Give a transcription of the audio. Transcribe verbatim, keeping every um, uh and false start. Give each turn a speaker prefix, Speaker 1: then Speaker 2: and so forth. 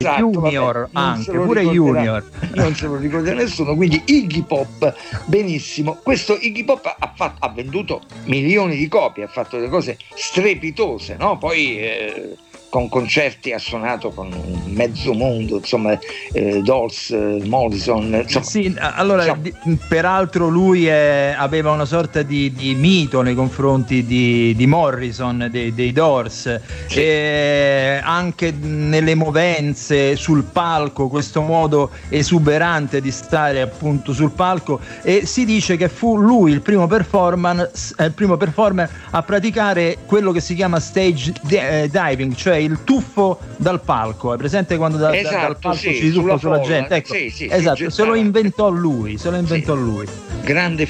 Speaker 1: esatto,
Speaker 2: Junior
Speaker 1: vabbè,
Speaker 2: anche, pure Junior.
Speaker 1: Non se lo ricorda nessuno, quindi Iggy Pop, benissimo. Questo Iggy Pop ha, fatto, ha venduto milioni di copie, ha fatto delle cose strepitose, no? Poi eh, con concerti ha suonato con mezzo mondo, insomma, eh, Dolls, Morrison, insomma.
Speaker 2: Sì, allora,
Speaker 1: diciamo,
Speaker 2: di, peraltro lui è, aveva una sorta di, di mito nei confronti di, di Morrison, dei, dei Doors,
Speaker 1: sì.
Speaker 2: E anche nelle movenze sul palco, questo modo esuberante di stare appunto sul palco, e si dice che fu lui il primo performance, il primo performer a praticare quello che si chiama stage diving, cioè il tuffo dal palco. È presente quando da,
Speaker 1: esatto,
Speaker 2: da, dal palco
Speaker 1: sì,
Speaker 2: si tuffa sulla
Speaker 1: folla,
Speaker 2: gente? Ecco,
Speaker 1: sì, sì,
Speaker 2: esatto, se lo inventò lui, se lo inventò
Speaker 1: sì.
Speaker 2: lui.
Speaker 1: Grande